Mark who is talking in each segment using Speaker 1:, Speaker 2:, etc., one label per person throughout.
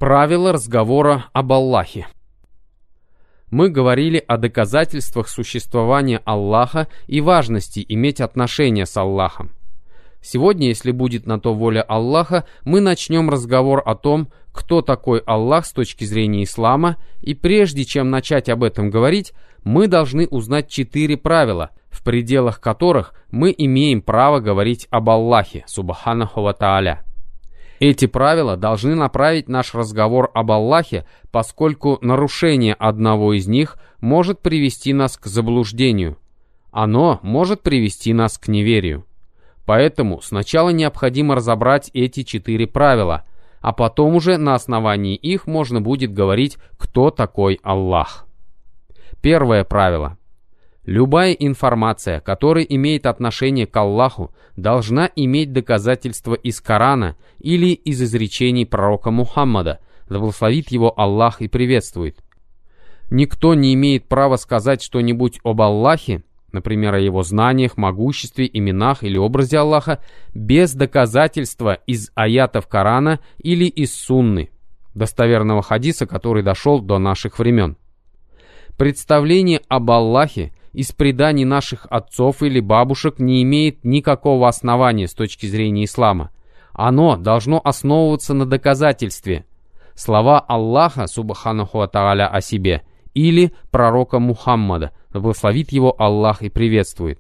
Speaker 1: Правила разговора об Аллахе. Мы говорили о доказательствах существования Аллаха и важности иметь отношения с Аллахом. Сегодня, если будет на то воля Аллаха, мы начнем разговор о том, кто такой Аллах с точки зрения ислама, и прежде чем начать об этом говорить, мы должны узнать 4 правила, в пределах которых мы имеем право говорить об Аллахе, субханаху ва тааля. Эти правила должны направить наш разговор об Аллахе, поскольку нарушение одного из них может привести нас к заблуждению. Оно может привести нас к неверию. Поэтому сначала необходимо разобрать эти 4 правила, а потом уже на основании их можно будет говорить, кто такой Аллах. Первое правило. Любая информация, которая имеет отношение к Аллаху, должна иметь доказательства из Корана или из изречений пророка Мухаммада, да благословит его Аллах и приветствует. Никто не имеет права сказать что-нибудь об Аллахе, например, о его знаниях, могуществе, именах или образе Аллаха, без доказательства из аятов Корана или из Сунны, достоверного хадиса, который дошел до наших времен. Представление об Аллахе из преданий наших отцов или бабушек не имеет никакого основания с точки зрения ислама. Оно должно основываться на доказательстве. Слова Аллаха, субханаху ва тааля, о себе, или пророка Мухаммада, да благословит его Аллах и приветствует.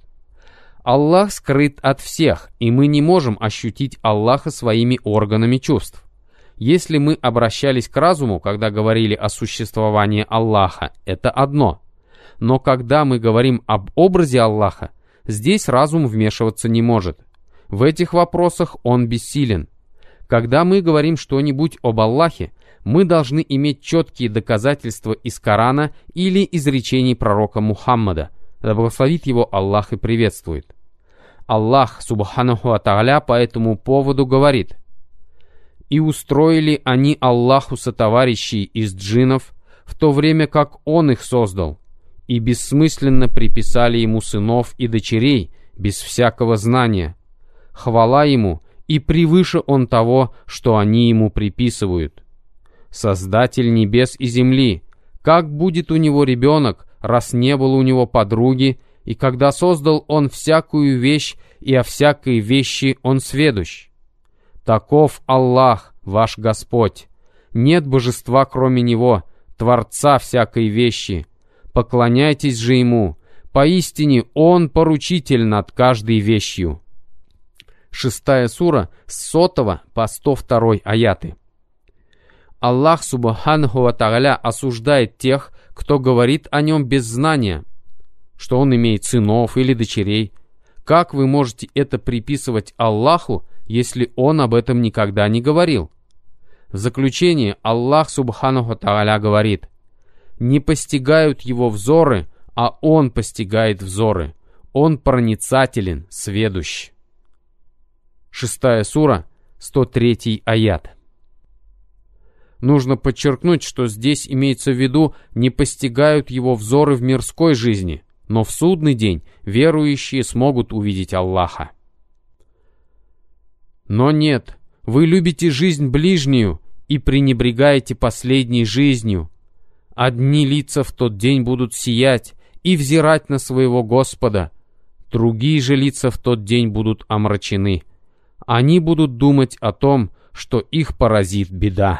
Speaker 1: Аллах скрыт от всех, и мы не можем ощутить Аллаха своими органами чувств. Если мы обращались к разуму, когда говорили о существовании Аллаха, это одно. Но когда мы говорим об образе Аллаха, здесь разум вмешиваться не может. В этих вопросах он бессилен. Когда мы говорим что-нибудь об Аллахе, мы должны иметь четкие доказательства из Корана или из речений пророка Мухаммада, да благословит его Аллах и приветствует. Аллах, субханаху ва тааля, по этому поводу говорит: «И устроили они Аллаху сотоварищей из джиннов, в то время как Он их создал, и бессмысленно приписали Ему сынов и дочерей без всякого знания. Хвала Ему, и превыше Он того, что они Ему приписывают. Создатель небес и земли, как будет у Него ребенок, раз не было у Него подруги, и когда создал Он всякую вещь, и о всякой вещи Он сведущ? Таков Аллах, ваш Господь. Нет божества, кроме Него, Творца всякой вещи. Поклоняйтесь же Ему, поистине Он поручитель над каждой вещью». 6 сура с 100 по 102 аяты. Аллах, субханаху ва тааля, осуждает тех, кто говорит о Нем без знания, что Он имеет сынов или дочерей. Как вы можете это приписывать Аллаху, если Он об этом никогда не говорил? В заключение Аллах, субханаху ва тааля, говорит: «Не постигают Его взоры, а Он постигает взоры. Он проницателен, сведущ». 6 сура, 103 аят. Нужно подчеркнуть, что здесь имеется в виду не постигают Его взоры в мирской жизни, но в судный день верующие смогут увидеть Аллаха. Но нет, вы любите жизнь ближнюю и пренебрегаете последней жизнью. Одни лица в тот день будут сиять и взирать на своего Господа, другие же лица в тот день будут омрачены. Они будут думать о том, что их поразит беда.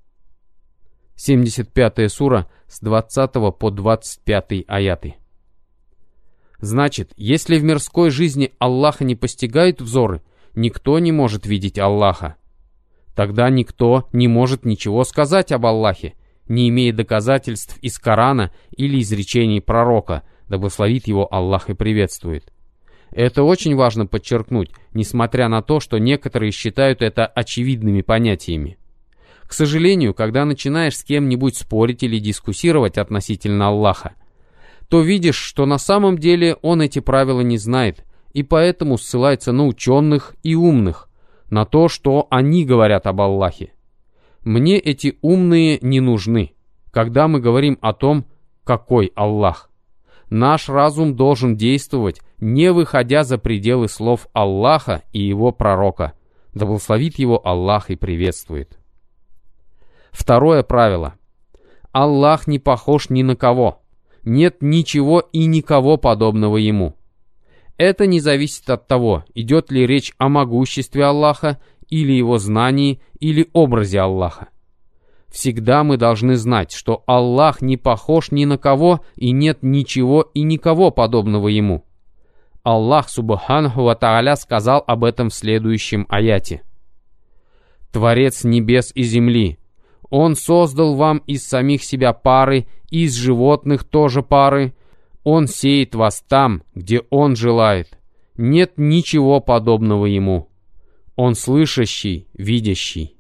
Speaker 1: 75 сура с 20 по 25 аяты. Значит, если в мирской жизни Аллаха не постигают взоры, никто не может видеть Аллаха. Тогда никто не может ничего сказать об Аллахе, не имея доказательств из Корана или изречений пророка, да благословит его Аллах и приветствует. Это очень важно подчеркнуть, несмотря на то, что некоторые считают это очевидными понятиями. К сожалению, когда начинаешь с кем-нибудь спорить или дискуссировать относительно Аллаха, то видишь, что на самом деле он эти правила не знает, и поэтому ссылается на ученых и умных, на то, что они говорят об Аллахе. Мне эти умные не нужны, когда мы говорим о том, какой Аллах. Наш разум должен действовать, не выходя за пределы слов Аллаха и Его пророка. Да благословит его Аллах и приветствует. Второе правило. Аллах не похож ни на кого. Нет ничего и никого подобного Ему. Это не зависит от того, идет ли речь о могуществе Аллаха, или Его знании, или образе Аллаха. Всегда мы должны знать, что Аллах не похож ни на кого и нет ничего и никого подобного Ему. Аллах Субханаху ва Тааля сказал об этом в следующем аяте. «Творец небес и земли, Он создал вам из самих себя пары, и из животных тоже пары. Он сеет вас там, где Он желает. Нет ничего подобного Ему. Он слышащий, видящий».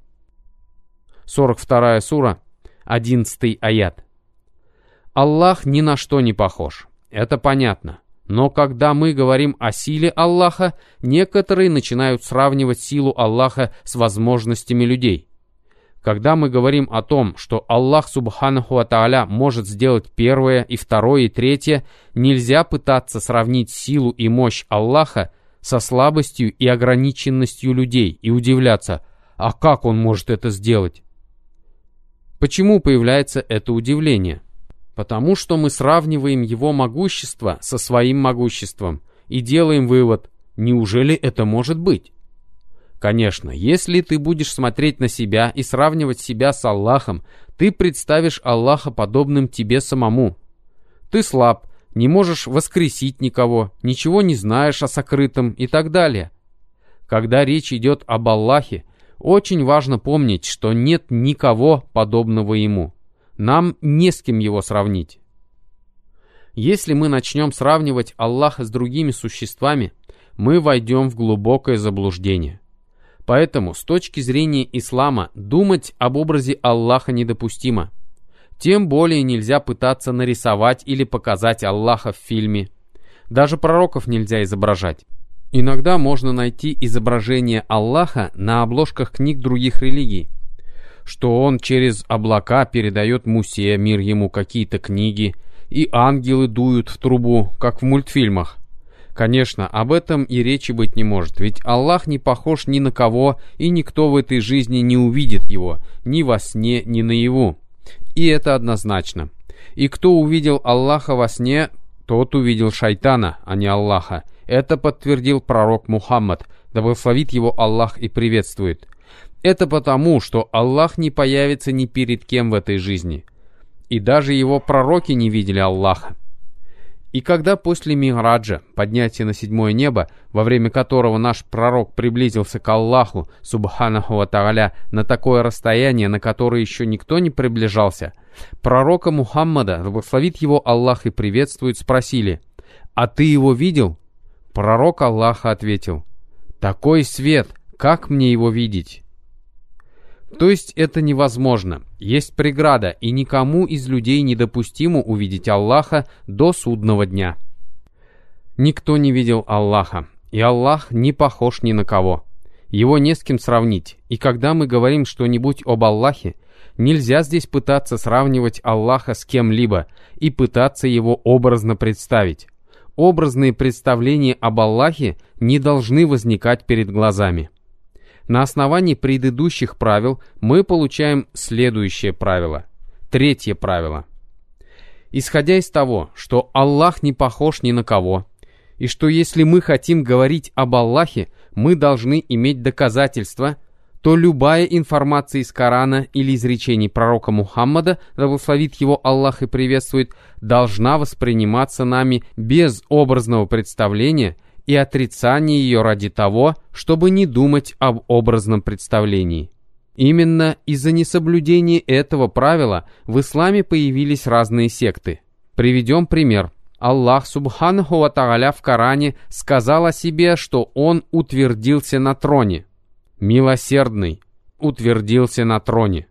Speaker 1: 42 сура, 11 аят. Аллах ни на что не похож. Это понятно. Но когда мы говорим о силе Аллаха, некоторые начинают сравнивать силу Аллаха с возможностями людей. Когда мы говорим о том, что Аллах Субханаху ва Тааля может сделать первое, и второе, и третье, нельзя пытаться сравнить силу и мощь Аллаха со слабостью и ограниченностью людей и удивляться, а как Он может это сделать? Почему появляется это удивление? Потому что мы сравниваем Его могущество со своим могуществом и делаем вывод, неужели это может быть? Конечно, если ты будешь смотреть на себя и сравнивать себя с Аллахом, ты представишь Аллаха подобным тебе самому. Ты слаб, не можешь воскресить никого, ничего не знаешь о сокрытом и так далее. Когда речь идет об Аллахе, очень важно помнить, что нет никого подобного Ему. Нам не с кем Его сравнить. Если мы начнем сравнивать Аллаха с другими существами, мы войдем в глубокое заблуждение. Поэтому с точки зрения ислама думать об образе Аллаха недопустимо. Тем более нельзя пытаться нарисовать или показать Аллаха в фильме. Даже пророков нельзя изображать. Иногда можно найти изображение Аллаха на обложках книг других религий, что Он через облака передает Мусе, мир ему, какие-то книги, и ангелы дуют в трубу, как в мультфильмах. Конечно, об этом и речи быть не может, ведь Аллах не похож ни на кого, и никто в этой жизни не увидит Его, ни во сне, ни наяву. И это однозначно. И кто увидел Аллаха во сне, тот увидел шайтана, а не Аллаха. Это подтвердил пророк Мухаммад, да благословит его Аллах и приветствует. Это потому, что Аллах не появится ни перед кем в этой жизни. И даже его пророки не видели Аллаха. И когда после Ми'раджа, поднятия на 7-е небо, во время которого наш пророк приблизился к Аллаху, Субханаху ва Тааля, на такое расстояние, на которое еще никто не приближался, пророка Мухаммада, благословит его Аллах и приветствует, спросили: «А ты его видел?» Пророк Аллаха ответил: «Такой свет, как мне его видеть?» То есть это невозможно, есть преграда, и никому из людей недопустимо увидеть Аллаха до судного дня. Никто не видел Аллаха, и Аллах не похож ни на кого. Его не с кем сравнить, и когда мы говорим что-нибудь об Аллахе, нельзя здесь пытаться сравнивать Аллаха с кем-либо и пытаться его образно представить. Образные представления об Аллахе не должны возникать перед глазами. На основании предыдущих правил мы получаем следующее правило. Третье правило. Исходя из того, что Аллах не похож ни на кого, и что если мы хотим говорить об Аллахе, мы должны иметь доказательства, то любая информация из Корана или изречений пророка Мухаммада, да благословит его Аллах и приветствует, должна восприниматься нами без образного представления и отрицание ее ради того, чтобы не думать об образном представлении. Именно из-за несоблюдения этого правила в исламе появились разные секты. Приведем пример. Аллах Субханаху ва Тааля в Коране сказал о себе, что Он утвердился на троне. Милосердный утвердился на троне.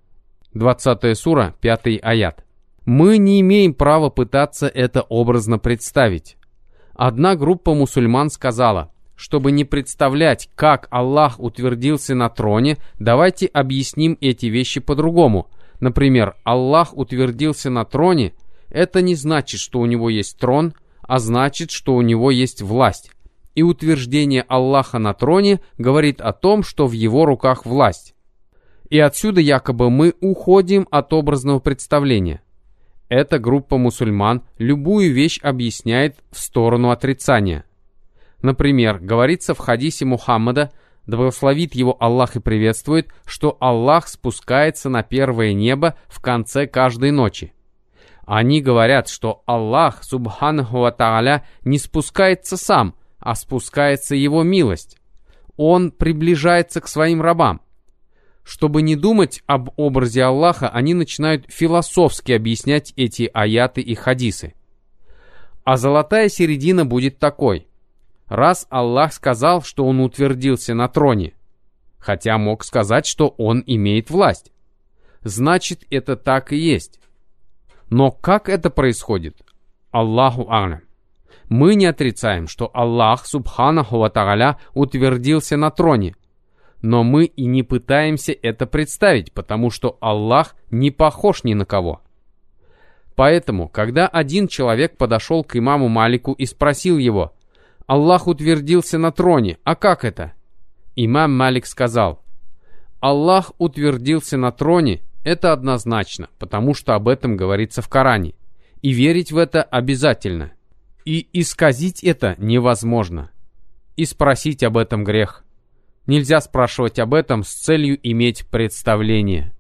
Speaker 1: 20 сура, 5 аят. Мы не имеем права пытаться это образно представить. Одна группа мусульман сказала: чтобы не представлять, как Аллах утвердился на троне, давайте объясним эти вещи по-другому. Например, Аллах утвердился на троне — это не значит, что у него есть трон, а значит, что у него есть власть. И утверждение Аллаха на троне говорит о том, что в его руках власть. И отсюда якобы мы уходим от образного представления. Эта группа мусульман любую вещь объясняет в сторону отрицания. Например, говорится в хадисе Мухаммада, да благословит его Аллах и приветствует, что Аллах спускается на первое небо в конце каждой ночи. Они говорят, что Аллах, субханаху ва тааля, не спускается сам, а спускается его милость. Он приближается к своим рабам. Чтобы не думать об образе Аллаха, они начинают философски объяснять эти аяты и хадисы. А золотая середина будет такой. Раз Аллах сказал, что Он утвердился на троне, хотя мог сказать, что Он имеет власть, значит, это так и есть. Но как это происходит? Аллаху а'лям. Мы не отрицаем, что Аллах, субханаху ва тааля, утвердился на троне, но мы и не пытаемся это представить, потому что Аллах не похож ни на кого. Поэтому, когда один человек подошел к имаму Малику и спросил его: «Аллах утвердился на троне, а как это?» Имам Малик сказал: «Аллах утвердился на троне, это однозначно, потому что об этом говорится в Коране, и верить в это обязательно. И исказить это невозможно. И спросить об этом грех. Нельзя спрашивать об этом с целью иметь представление».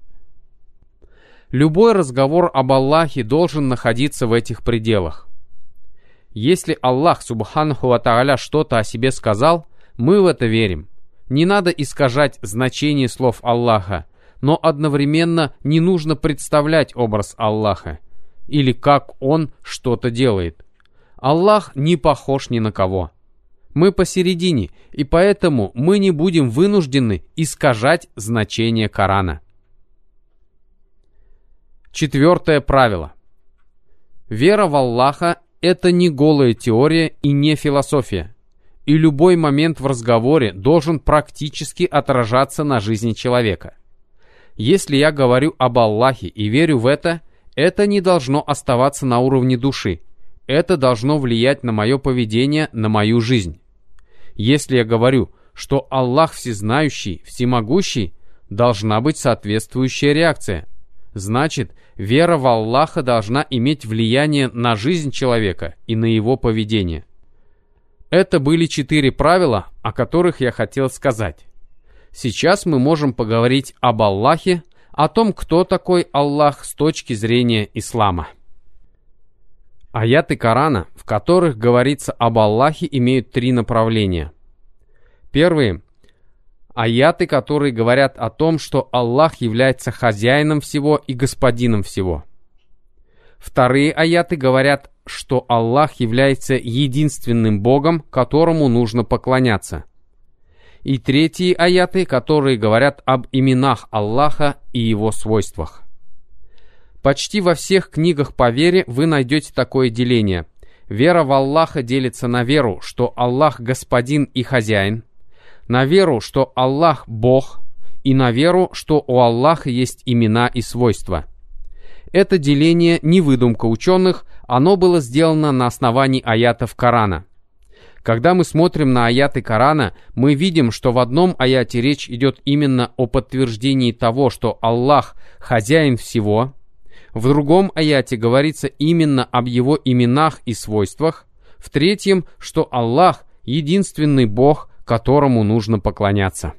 Speaker 1: Любой разговор об Аллахе должен находиться в этих пределах. Если Аллах, субханаху ва тааля, что-то о себе сказал, мы в это верим. Не надо искажать значение слов Аллаха, но одновременно не нужно представлять образ Аллаха, или как Он что-то делает. Аллах не похож ни на кого. Мы посередине, и поэтому мы не будем вынуждены искажать значение Корана. 4 правило. Вера в Аллаха – это не голая теория и не философия, и любой момент в разговоре должен практически отражаться на жизни человека. Если я говорю об Аллахе и верю в это не должно оставаться на уровне души, это должно влиять на мое поведение, на мою жизнь. Если я говорю, что Аллах всезнающий, всемогущий, должна быть соответствующая реакция. Значит, вера в Аллаха должна иметь влияние на жизнь человека и на его поведение. Это были 4 правила, о которых я хотел сказать. Сейчас мы можем поговорить об Аллахе, о том, кто такой Аллах с точки зрения ислама. Аяты Корана, в которых говорится об Аллахе, имеют 3 направления. Первые – аяты, которые говорят о том, что Аллах является хозяином всего и господином всего. Вторые аяты говорят, что Аллах является единственным Богом, которому нужно поклоняться. И третьи аяты, которые говорят об именах Аллаха и Его свойствах. Почти во всех книгах по вере вы найдете такое деление. Вера в Аллаха делится на веру, что Аллах господин и хозяин, на веру, что Аллах Бог, и на веру, что у Аллаха есть имена и свойства. Это деление не выдумка ученых, оно было сделано на основании аятов Корана. Когда мы смотрим на аяты Корана, мы видим, что в одном аяте речь идет именно о подтверждении того, что Аллах хозяин всего, в другом аяте говорится именно об Его именах и свойствах, в третьем, что Аллах единственный Бог, которому нужно поклоняться.